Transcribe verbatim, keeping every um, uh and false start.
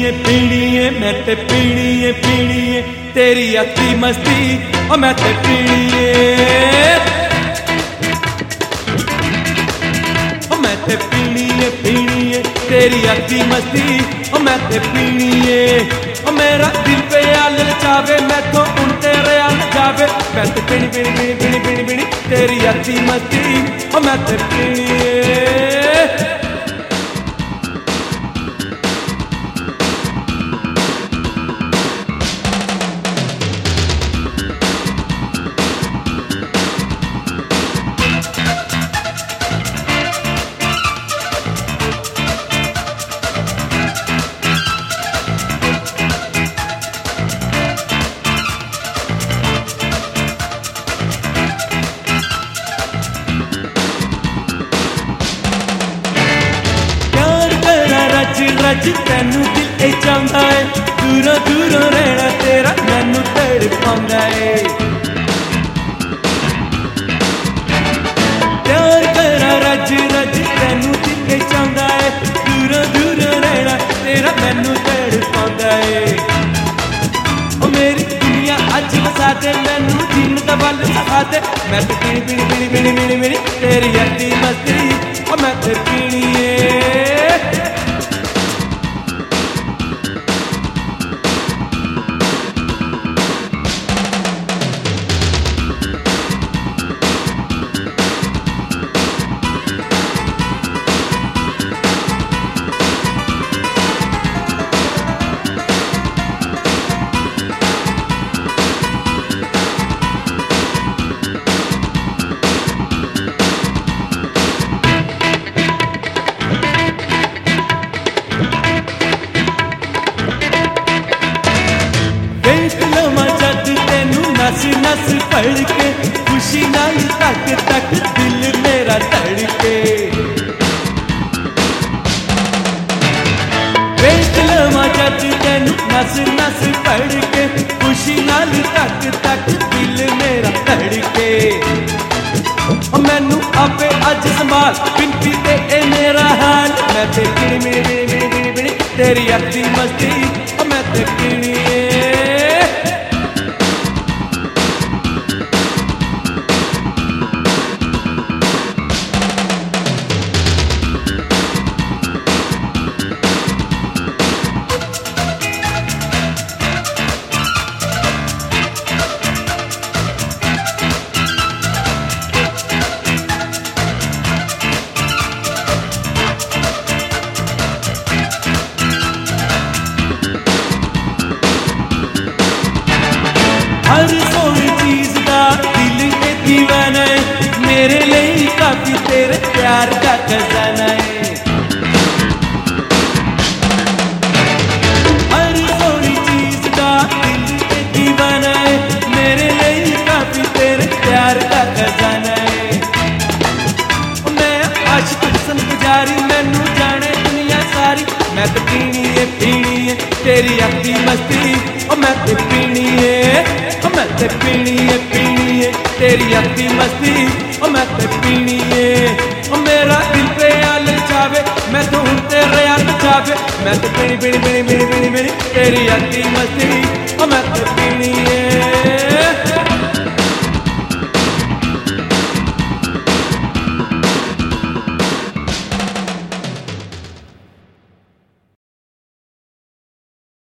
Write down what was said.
है पीनी है मैं ते पीनी है पीनी है तेरी अति मस्ती ओ मैं ते पीनी है ओ मैं ते पीनी है पीनी है तेरी अति मस्ती ओ मैं ते पीनी है ओ मेरा दिल पे आल चावे मैं तो उन तेरे आल जावे मैं ते पीनी पीनी पीनी पीनी पीनी पीनी तेरी अति मस्ती ओ मैं ते पीनी है। रज तैनू दिल ए चाहता है दूरों दूरों रहना तेरा मैनू तड़पांदा है प्यार करा रज रज तैनू दिल ए चाहता है दूरों दूरों रहना तेरा मैनू तड़पांदा है ओ मेरी दुनिया अज बसा दे मैनू जीन दा बल सिखा दे मैं ते पीनी पीनी पीनी पीनी पीनी पीनी तेरी अति मस्ती ओ मैं ते पीनी है। नस नस पढ़ के खुशी नाल तक तक दिल मेरा धड़के वेख लवा जद तेनू नस नस पढ़ के खुशी नाल तक तक दिल मेरा धड़के मैनू आपे अज संभाल पिंपी ते ए मेरा हाल मैं ते पीनी पीनी पीनी पीनी पीनी तेरी अति मस्ती ओ मैं ते पीनी हर सोनी चीज का दिल के दीवाना है मेरे लिए काफी तेरे प्यार का खजाना है हर सोनी चीज का दिल के दीवाना है मेरे लिए काफी तेरे प्यार का खजाना है मैं आशिक हसन गुजारी मैनू जाने दुनिया सारी मैं तो पीनी है पीनी है तेरी अति मस्ती ओ मैं तो पीनी है मैं ते पीनी है पीनी है तेरी अति मस्ती ओ मैं ते पीनी है ओ मेरा दिल पे आल चावे मैं तो हूं तेरे आल चावे मैं ते पीनी पीनी पीनी पीनी पीनी तेरी अति मस्ती ओ मैं ते पीनी है।